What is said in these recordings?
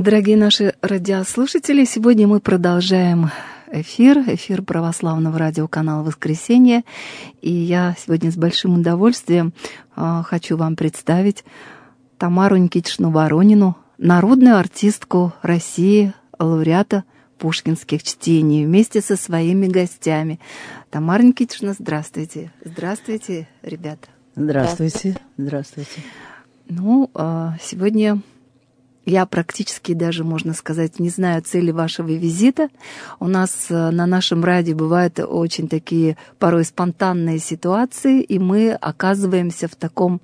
Дорогие наши радиослушатели, сегодня мы продолжаем эфир православного радиоканала «Воскресенье». И я сегодня с большим удовольствием хочу вам представить Тамару Никитичну Воронину, народную артистку России, лауреата пушкинских чтений, вместе со своими гостями. Тамара Никитична, здравствуйте. Здравствуйте, ребята. Здравствуйте. Здравствуйте. Сегодня я практически даже, можно сказать, не знаю цели вашего визита. У нас на нашем радио бывают очень такие порой спонтанные ситуации, и мы оказываемся в таком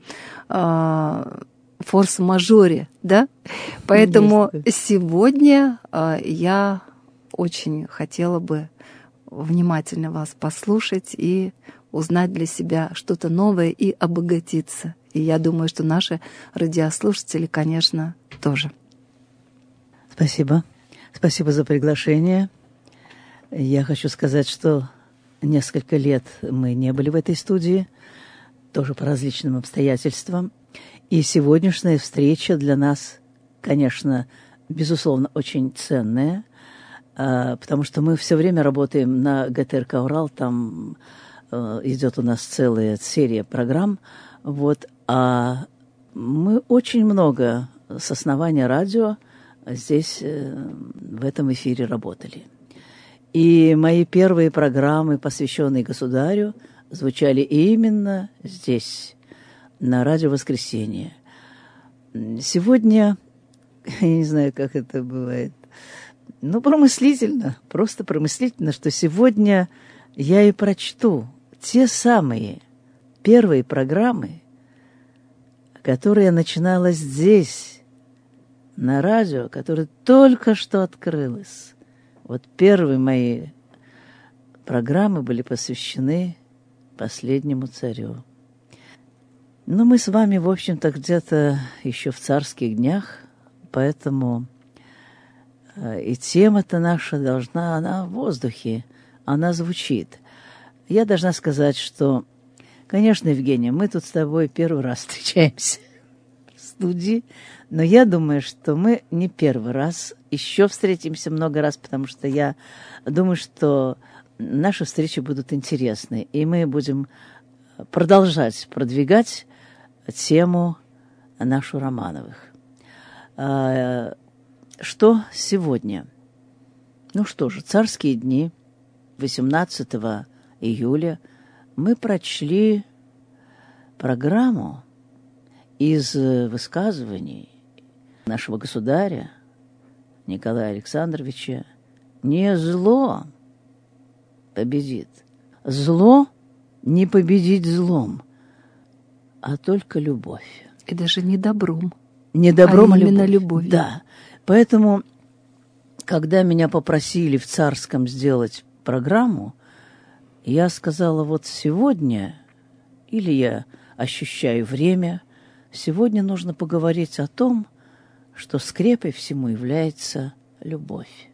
форс-мажоре, да? Поэтому сегодня я очень хотела бы внимательно вас послушать и узнать для себя что-то новое и обогатиться. И я думаю, что наши радиослушатели, конечно, тоже. Спасибо. Спасибо за приглашение. Я хочу сказать, что несколько лет мы не были в этой студии, тоже по различным обстоятельствам. И сегодняшняя встреча для нас, конечно, безусловно, очень ценная, потому что мы все время работаем на ГТРК «Урал», там идет у нас целая серия программ, а мы очень много с основания радио здесь, в этом эфире работали. И мои первые программы, посвященные государю, звучали именно здесь, на радио «Воскресенье». Сегодня, я не знаю, как это бывает, промыслительно, просто промыслительно, что сегодня я и прочту те самые первые программы, которые я начинала здесь, на радио, которое только что открылось. Первые мои программы были посвящены последнему царю. Но мы с вами, в общем-то, где-то еще в царских днях, поэтому и тема-то наша она в воздухе, она звучит. Я должна сказать, что, конечно, Евгения, мы тут с тобой первый раз встречаемся в студии, но я думаю, что мы не первый раз, еще встретимся много раз, потому что я думаю, что наши встречи будут интересны, и мы будем продолжать продвигать тему нашу Романовых. Что сегодня? Что же, царские дни, 18 июля, мы прочли программу из высказываний нашего государя Николая Александровича: «Не зло победит, зло не победить злом, а только любовь». И даже не добром. Не добром, а именно любовь. Да. Поэтому, когда меня попросили в Царском сделать программу, я сказала, сегодня, или я ощущаю время, сегодня нужно поговорить о том, что скрепой всему является любовь.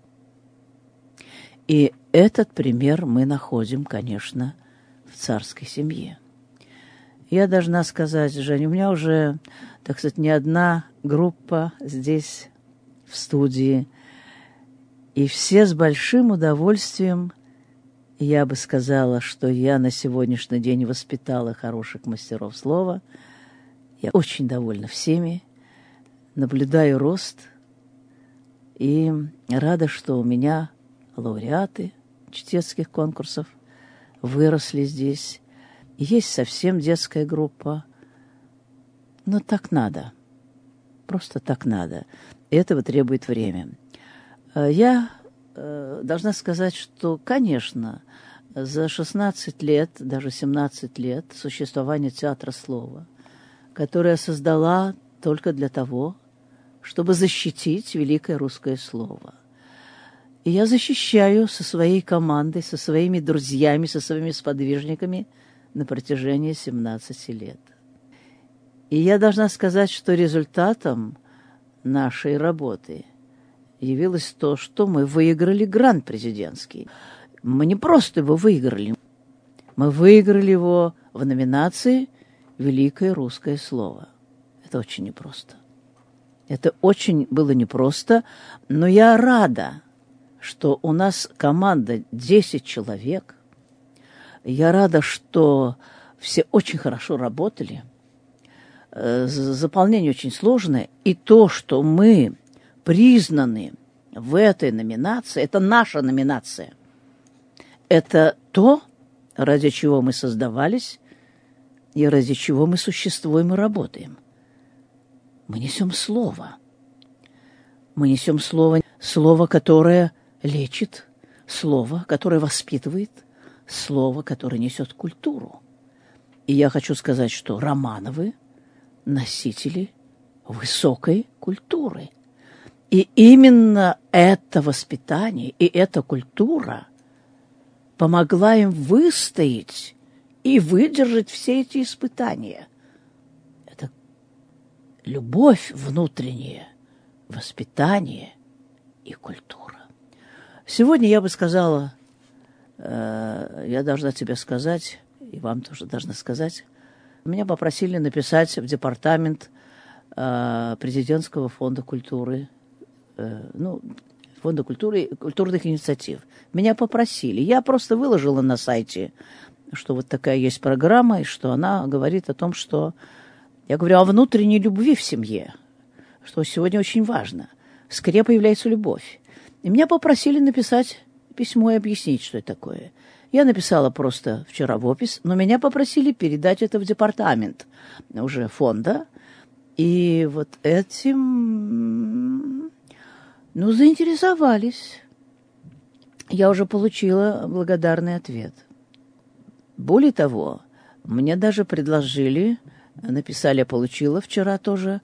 И этот пример мы находим, конечно, в царской семье. Я должна сказать, Женя, у меня уже, так сказать, не одна группа здесь, в студии, и все с большим удовольствием, я бы сказала, что я на сегодняшний день воспитала хороших мастеров слова. Я очень довольна всеми, наблюдаю рост и рада, что у меня лауреаты чтецких конкурсов выросли здесь. Есть совсем детская группа, но так надо, просто так надо. Этого требует время. Я должна сказать, что, конечно, за 16 лет, даже 17 лет существования театра слова, которое создала только для того, чтобы защитить великое русское слово. И я защищаю со своей командой, со своими друзьями, со своими сподвижниками на протяжении 17 лет. И я должна сказать, что результатом нашей работы явилось то, что мы выиграли грант президентский. Мы не просто его выиграли, мы выиграли его в номинации «Великое русское слово». Это очень непросто. Это очень было непросто, но я рада, что у нас команда 10 человек. Я рада, что все очень хорошо работали. Заполнение очень сложное. И то, что мы признаны в этой номинации, это наша номинация. Это то, ради чего мы создавались и ради чего мы существуем и работаем. Мы несем слово. Мы несем слово, которое лечит, слово, которое воспитывает, слово, которое несет культуру. И я хочу сказать, что Романовы – носители высокой культуры. И именно это воспитание и эта культура помогла им выстоять и выдержать все эти испытания. Это любовь внутренняя, воспитание и культура. Сегодня я бы сказала, я должна тебе сказать, и вам тоже должна сказать, меня попросили написать в департамент президентского фонда культуры, фонда культуры и культурных инициатив. Меня попросили. Я просто выложила на сайте, что вот такая есть программа, и что она говорит о том, что... Я говорю о внутренней любви в семье, что сегодня очень важно. В скрепе является любовь. И меня попросили написать письмо и объяснить, что это такое. Я написала просто вчера в опись, но меня попросили передать это в департамент уже фонда. И вот этим, заинтересовались. Я уже получила благодарный ответ. Более того, мне даже предложили, написали, я получила вчера тоже,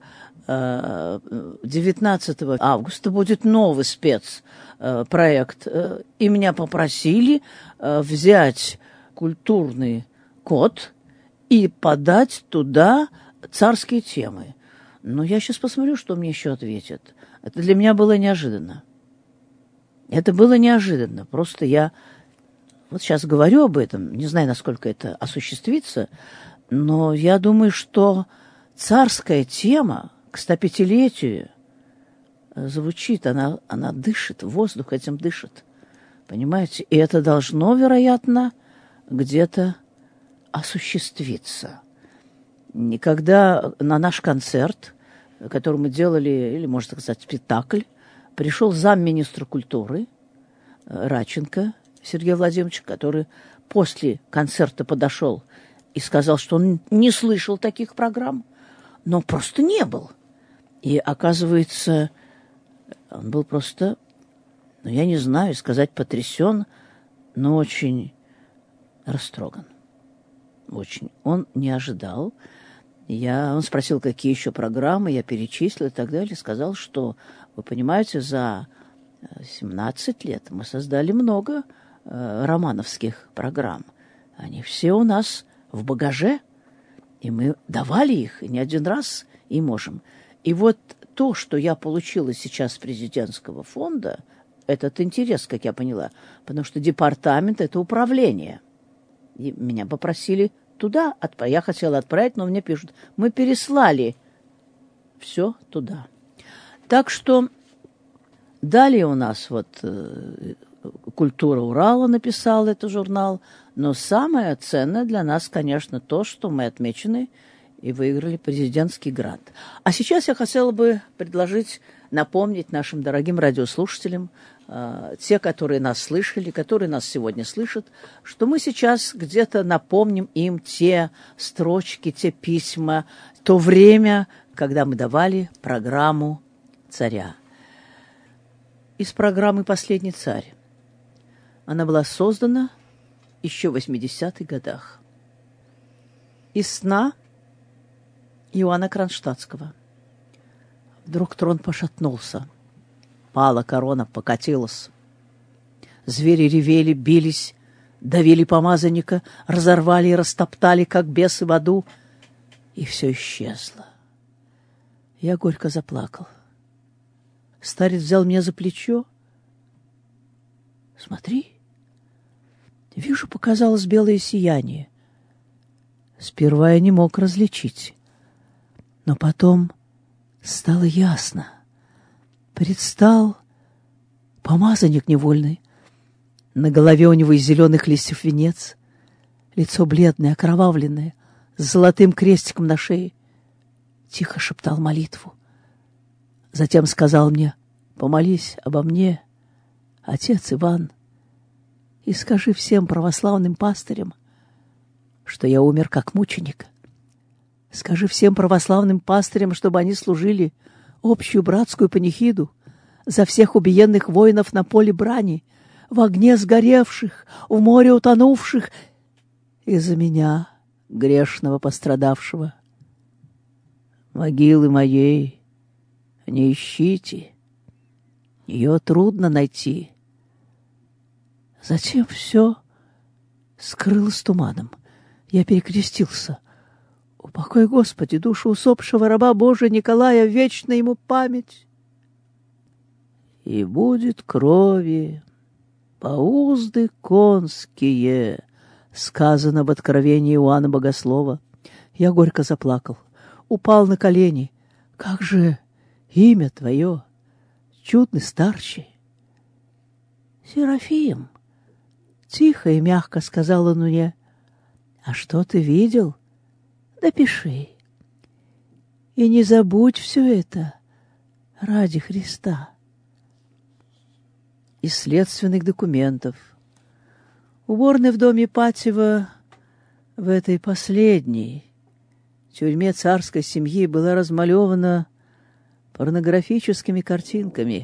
19 августа будет новый спецпроект. И меня попросили взять культурный код и подать туда царские темы. Но я сейчас посмотрю, что мне еще ответят. Это для меня было неожиданно. Это было неожиданно. Просто я вот сейчас говорю об этом, не знаю, насколько это осуществится, но я думаю, что царская тема к 105-летию звучит, она дышит, воздух этим дышит. Понимаете? И это должно, вероятно, где-то осуществиться. И когда на наш концерт, который мы делали, или, можно сказать, спектакль, пришел замминистра культуры Радченко Сергей Владимирович, который после концерта подошел и сказал, что он не слышал таких программ, но просто не был. И, оказывается, он был просто, я не знаю, сказать потрясен, но очень растроган. Очень. Он не ожидал. Он спросил, какие еще программы, я перечислил и так далее. Сказал, что, вы понимаете, за 17 лет мы создали много романовских программ. Они все у нас в багаже, и мы давали их, и не один раз, и можем. И вот то, что я получила сейчас с президентского фонда, этот интерес, как я поняла, потому что департамент – это управление. И меня попросили туда, я хотела отправить, но мне пишут, мы переслали все туда. Так что далее у нас вот «Культура Урала» написал этот журнал, но самое ценное для нас, конечно, то, что мы отмечены и выиграли президентский грант. А сейчас я хотела бы напомнить нашим дорогим радиослушателям, те, которые нас слышали, которые нас сегодня слышат, что мы сейчас где-то напомним им те строчки, те письма, то время, когда мы давали программу «Царя». Из программы «Последний царь». Она была создана еще в 80-х годах. Из сна Иоанна Кронштадтского. Вдруг трон пошатнулся. Пала корона, покатилась. Звери ревели, бились, давили помазанника, разорвали и растоптали, как бесы в аду. И все исчезло. Я горько заплакал. Старец взял меня за плечо. Смотри. Вижу, показалось белое сияние. Сперва я не мог различить. Но потом стало ясно. Предстал помазанник невольный. На голове у него из зеленых листьев венец, лицо бледное, окровавленное, с золотым крестиком на шее. Тихо шептал молитву. Затем сказал мне: «Помолись обо мне, отец Иван, и скажи всем православным пастырям, что я умер как мученик. Скажи всем православным пастырям, чтобы они служили общую братскую панихиду за всех убиенных воинов на поле брани, в огне сгоревших, в море утонувших, и за меня, грешного пострадавшего. Могилы моей не ищите, ее трудно найти». Затем все скрылось туманом. Я перекрестился. Упокой, Господи, душу усопшего раба Божия Николая, вечна ему память. И будет крови по узды конские, сказано в откровении Иоанна Богослова. Я горько заплакал, упал на колени. Как же имя твое, чудный старче? Серафим, тихо и мягко сказал он мне. А что ты видел? Допиши. И не забудь все это ради Христа. Из следственных документов. Уборная в доме Ипатьева в этой последней тюрьме царской семьи была размалевана порнографическими картинками.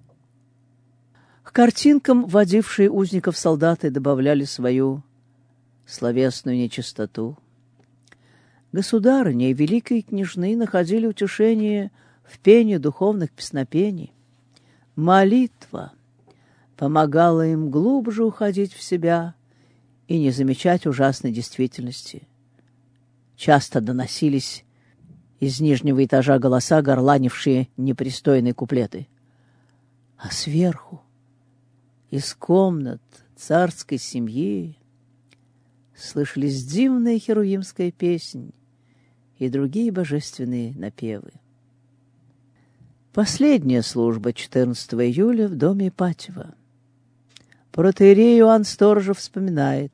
К картинкам водившие узников солдаты добавляли свою словесную нечистоту. Государыня и великие княжны находили утешение в пении духовных песнопений. Молитва помогала им глубже уходить в себя и не замечать ужасной действительности. Часто доносились из нижнего этажа голоса, горланившие непристойные куплеты. А сверху, из комнат царской семьи, слышались дивная херувимская песнь и другие божественные напевы. Последняя служба 14 июля в доме Ипатьева. Протоиерей Иоанн Сторожев вспоминает: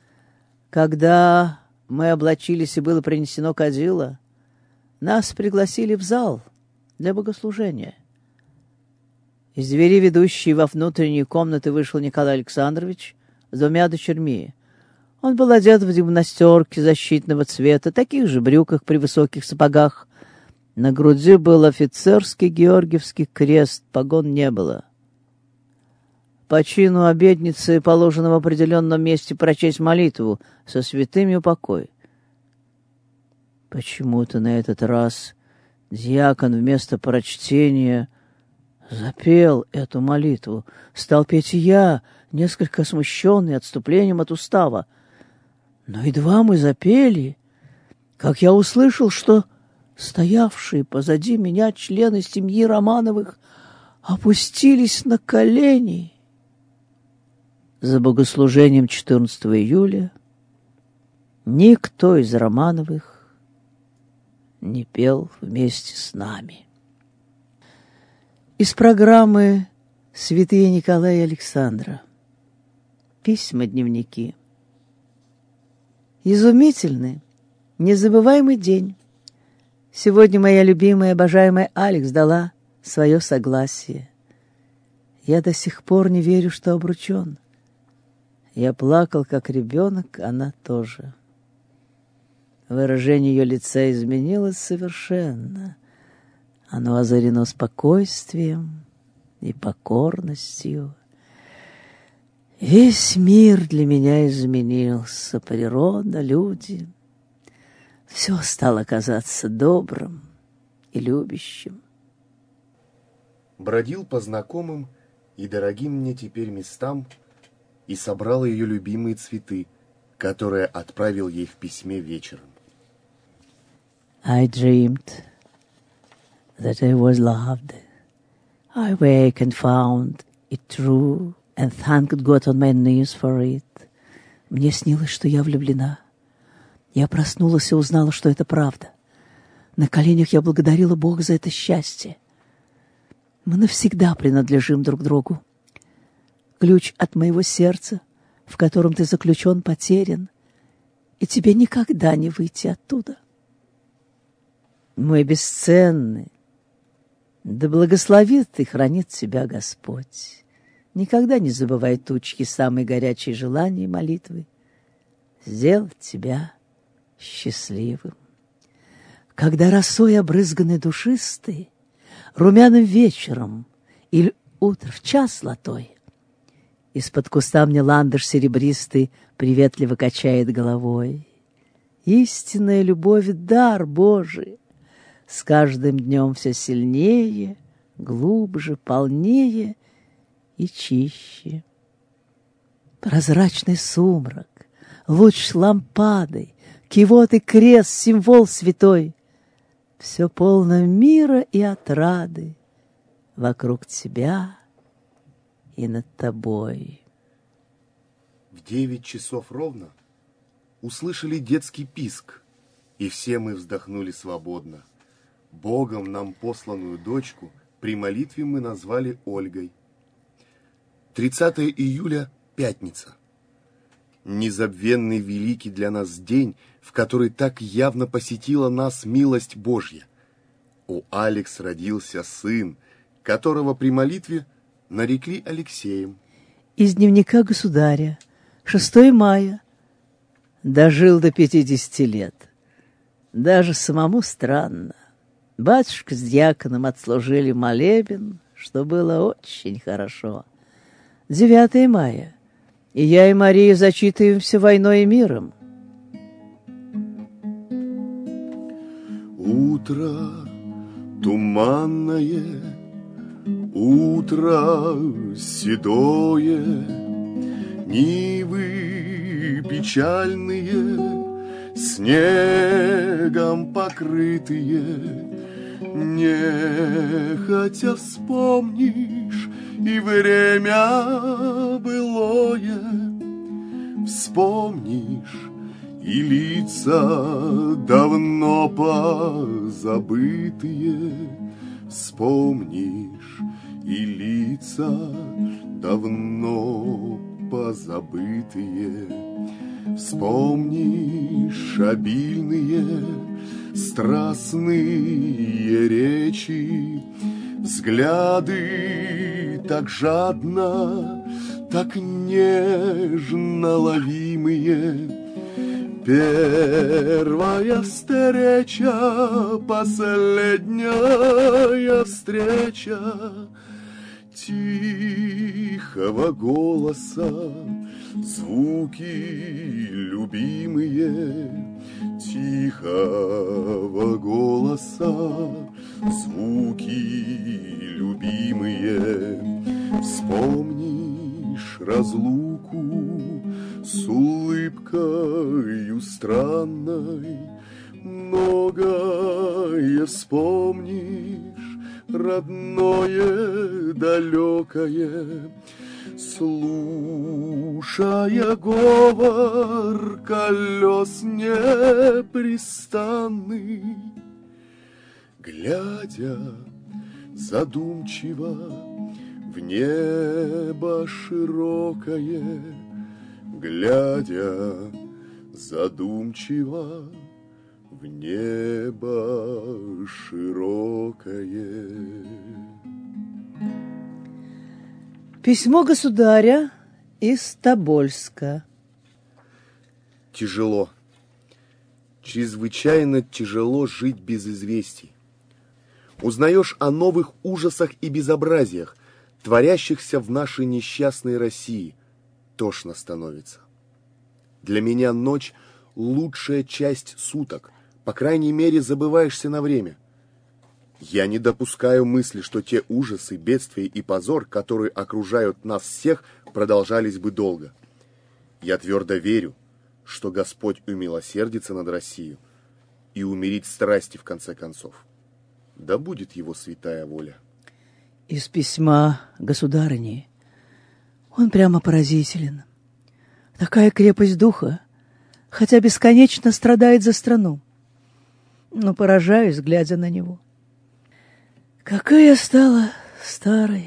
когда мы облачились и было принесено кадило, нас пригласили в зал для богослужения. Из двери, ведущей во внутренние комнаты, вышел Николай Александрович с двумя дочерьми. Он был одет в гимнастерки защитного цвета, таких же брюках при высоких сапогах. На груди был офицерский георгиевский крест, погон не было. По чину обедницы положено в определенном месте прочесть молитву со святыми упокой. Почему-то на этот раз дьякон вместо прочтения запел эту молитву. Стал петь и я, несколько смущенный отступлением от устава. Но едва мы запели, как я услышал, что стоявшие позади меня члены семьи Романовых опустились на колени. За богослужением 14 июля никто из Романовых не пел вместе с нами. Из программы «Святые Николая и Александра». Письма-дневники. Изумительный, незабываемый день. Сегодня моя любимая, обожаемая Алекс дала свое согласие. Я до сих пор не верю, что обручен. Я плакал, как ребенок, она тоже. Выражение ее лица изменилось совершенно. Оно озарено спокойствием и покорностью. Весь мир для меня изменился, природа, люди. Все стало казаться добрым и любящим. Бродил по знакомым и дорогим мне теперь местам и собрал ее любимые цветы, которые отправил ей в письме вечером. I dreamed that I was loved. I wake and found it true and thanked God on my knees for it. Мне снилось, что я влюблена. Я проснулась и узнала, что это правда. На коленях я благодарила Бога за это счастье. Мы навсегда принадлежим друг другу. Ключ от моего сердца, в котором ты заключен, потерян, и тебе никогда не выйти оттуда. Мой бесценный, да благословит и хранит тебя Господь. Никогда не забывай тучки самой горячей желания и молитвы сделать тебя счастливым. Когда росой обрызганный душистый, румяным вечером или утро в час золотой, из-под куста мне ландыш серебристый приветливо качает головой. Истинная любовь — дар Божий, с каждым днем все сильнее, глубже, полнее и чище. Прозрачный сумрак, луч лампады, кивот и крест, символ святой, все полно мира и отрады вокруг тебя и над тобой. В 9 часов ровно услышали детский писк, и все мы вздохнули свободно. Богом нам посланную дочку при молитве мы назвали Ольгой. 30 июля – пятница. Незабвенный великий для нас день, в который так явно посетила нас милость Божья. У Алекс родился сын, которого при молитве нарекли Алексеем. Из дневника государя, 6 мая. Дожил до 50 лет. Даже самому странно. Батюшка с дьяконом отслужили молебен, что было очень хорошо. 9 мая. И я и Мария зачитываемся «Войной и миром». Утро туманное, утро седое, нивы печальные, снегом покрытые. Нехотя вспомнишь и время былое, вспомнишь и лица давно позабытые, вспомнишь и лица давно позабытые, вспомнишь обильные страстные речи, взгляды так жадно, так нежно ловимые. Первая встреча, последняя встреча тихого голоса, звуки любимые тихого голоса, звуки любимые. Вспомнишь разлуку с улыбкою странной, многое вспомнишь, родное, далекое, слушая говор колес непрестанный, глядя задумчиво в небо широкое, глядя задумчиво в небо широкое. Письмо государя из Тобольска. Тяжело. Чрезвычайно тяжело жить без известий. Узнаешь о новых ужасах и безобразиях, творящихся в нашей несчастной России. Тошно становится. Для меня ночь – лучшая часть суток. По крайней мере, забываешься на время. Я не допускаю мысли, что те ужасы, бедствия и позор, которые окружают нас всех, продолжались бы долго. Я твердо верю, что Господь умилосердится над Россией и умерит страсти в конце концов. Да будет Его святая воля. Из письма государыни. Он прямо поразителен. Такая крепость духа, хотя бесконечно страдает за страну. но поражаюсь, глядя на него. Какая я стала старая,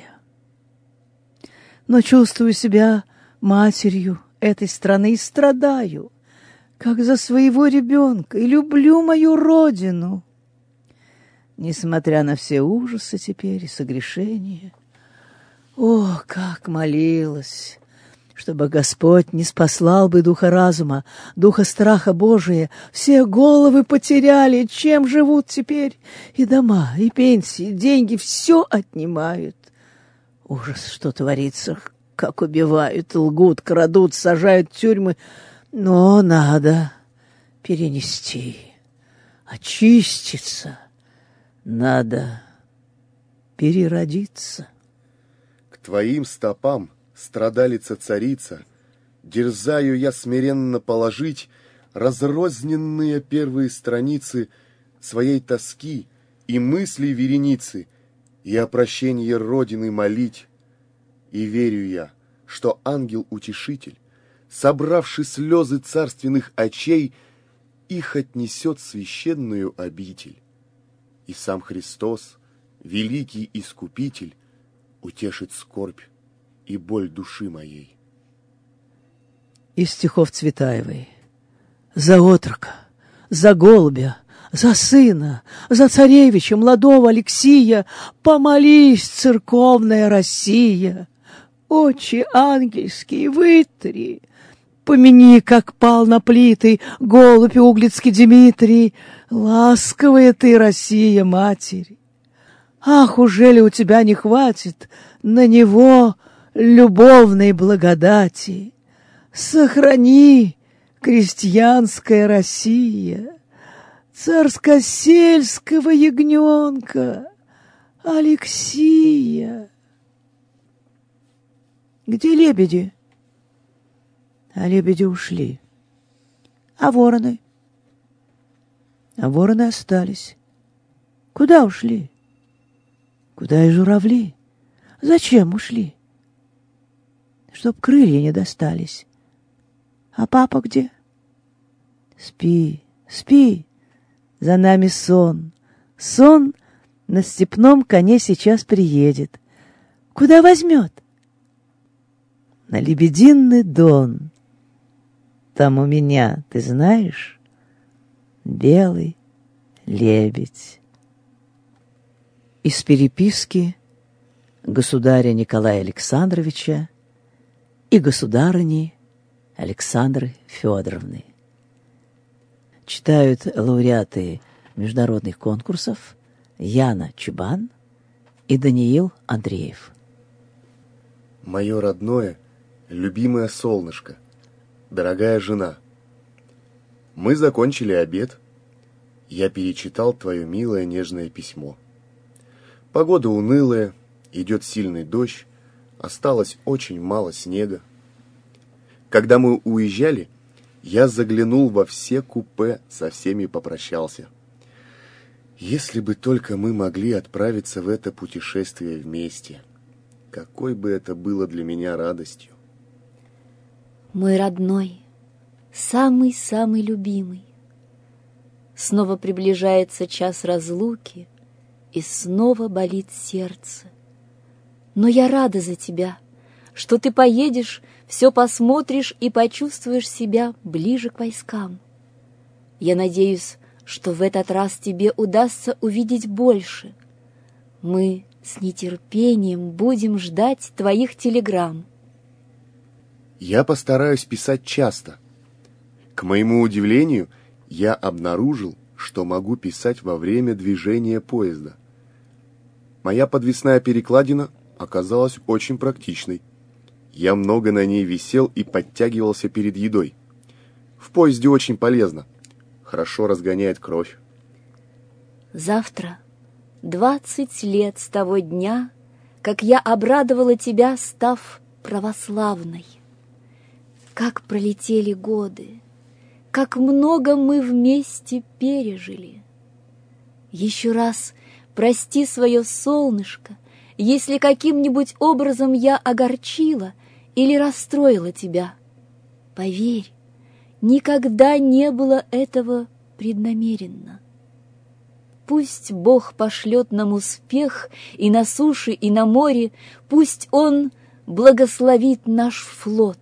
но чувствую себя матерью этой страны и страдаю, как за своего ребенка, и люблю мою родину. Несмотря на все ужасы теперь и согрешения, о, как молилась, чтобы Господь не спаслал бы духа разума, духа страха Божия. Все головы потеряли, чем живут теперь? И дома, и пенсии, и деньги, все отнимают. Ужас, что творится, как убивают, лгут, крадут, сажают в тюрьмы. Но надо перенести, очиститься, надо переродиться. К твоим стопам, страдалица-царица, дерзаю я смиренно положить разрозненные первые страницы своей тоски и мыслей вереницы, и о прощении Родины молить. И верю я, что ангел-утешитель, собравший слезы царственных очей, их отнесет в священную обитель. И сам Христос, великий Искупитель, утешит скорбь и боль души моей. Из стихов Цветаевой. За отрока, за голубя, за сына, за царевича молодого Алексия помолись, церковная Россия. Очи ангельские вытри, помяни, как пал на плиты голубь углицкий Дмитрий. Ласковая ты, Россия, Матерь! Ах, ужели у тебя не хватит на него любовной благодати? Сохрани, крестьянская Россия, царско-сельского ягненка Алексия. Где лебеди? А лебеди ушли. А вороны? А вороны остались. Куда ушли? Куда и журавли? Зачем ушли? Чтоб крылья не достались. А папа где? Спи, спи, за нами сон. Сон на степном коне сейчас приедет. Куда возьмет? На Лебединый Дон. Там у меня, ты знаешь, белый лебедь. Из переписки государя Николая Александровича и государыни Александры Федоровны. Читают лауреаты международных конкурсов Яна Чубан и Даниил Андреев. Мое родное, любимое солнышко, дорогая жена, мы закончили обед. Я перечитал твое милое нежное письмо. Погода унылая, идет сильный дождь, осталось очень мало снега. Когда мы уезжали, я заглянул во все купе, со всеми попрощался. Если бы только мы могли отправиться в это путешествие вместе, какой бы это было для меня радостью. Мой родной, самый-самый любимый, снова приближается час разлуки, и снова болит сердце. Но я рада за тебя, что ты поедешь, все посмотришь и почувствуешь себя ближе к войскам. Я надеюсь, что в этот раз тебе удастся увидеть больше. Мы с нетерпением будем ждать твоих телеграмм. Я постараюсь писать часто. К моему удивлению, я обнаружил, что могу писать во время движения поезда. Моя подвесная перекладина оказалась очень практичной. Я много на ней висел и подтягивался перед едой. В поезде очень полезно. Хорошо разгоняет кровь. Завтра 20 лет с того дня, как я обрадовала тебя, став православной. Как пролетели годы, как много мы вместе пережили. Еще раз прости свое солнышко, если каким-нибудь образом я огорчила или расстроила тебя. Поверь, никогда не было этого преднамеренно. Пусть Бог пошлет нам успех и на суше, и на море, пусть Он благословит наш флот.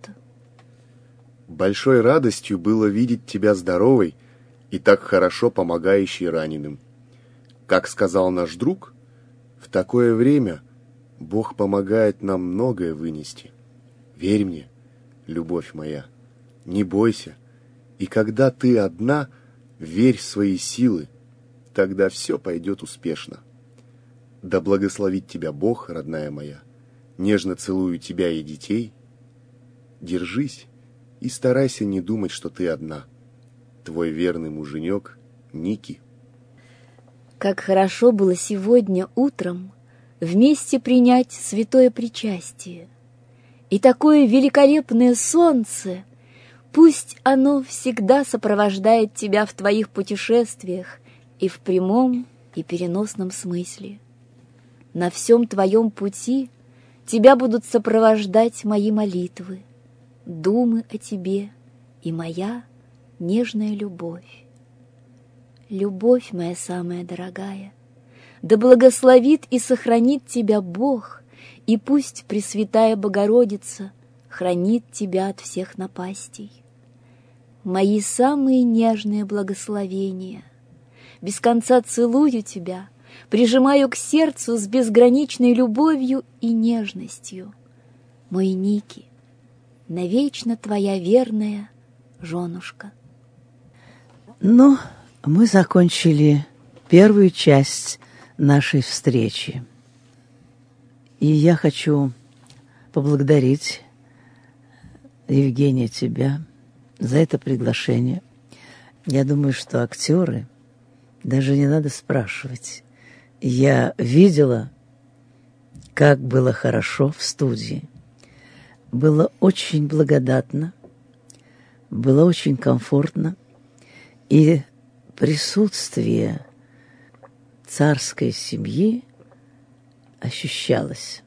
Большой радостью было видеть тебя здоровой и так хорошо помогающей раненым. Как сказал наш друг, в такое время Бог помогает нам многое вынести. Верь мне, любовь моя, не бойся, и когда ты одна, верь в свои силы, тогда все пойдет успешно. Да благословит тебя Бог, родная моя, нежно целую тебя и детей. Держись и старайся не думать, что ты одна. Твой верный муженек Ники. Как хорошо было сегодня утром вместе принять святое причастие. И такое великолепное солнце, пусть оно всегда сопровождает тебя в твоих путешествиях и в прямом, и переносном смысле. На всем твоем пути тебя будут сопровождать мои молитвы, думы о тебе и моя нежная любовь. Любовь моя самая дорогая, да благословит и сохранит тебя Бог, и пусть Пресвятая Богородица хранит тебя от всех напастей. Мои самые нежные благословения. Без конца целую тебя, прижимаю к сердцу с безграничной любовью и нежностью. Мой Ники, навечно твоя верная женушка. Ну, мы закончили первую часть нашей встречи. И я хочу поблагодарить, Евгения, тебя за это приглашение. Я думаю, что актеры, даже не надо спрашивать. Я видела, как было хорошо в студии. Было очень благодатно, было очень комфортно. И присутствие царской семьи ощущалось.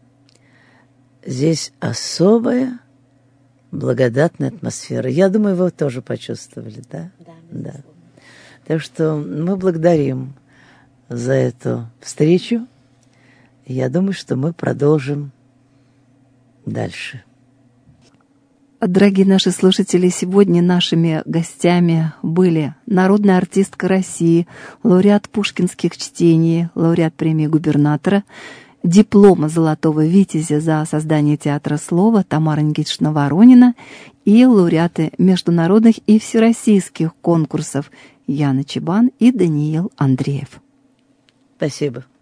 Здесь особая благодатная атмосфера. Я думаю, вы тоже почувствовали, да? Да. Так что мы благодарим за эту встречу. Я думаю, что мы продолжим дальше. Дорогие наши слушатели, сегодня нашими гостями были народная артистка России, лауреат пушкинских чтений, лауреат премии губернатора, диплома «Золотого витязя» за создание театра слова Тамара Никитична Воронина и лауреаты международных и всероссийских конкурсов Яна Чебан и Даниил Андреев. Спасибо.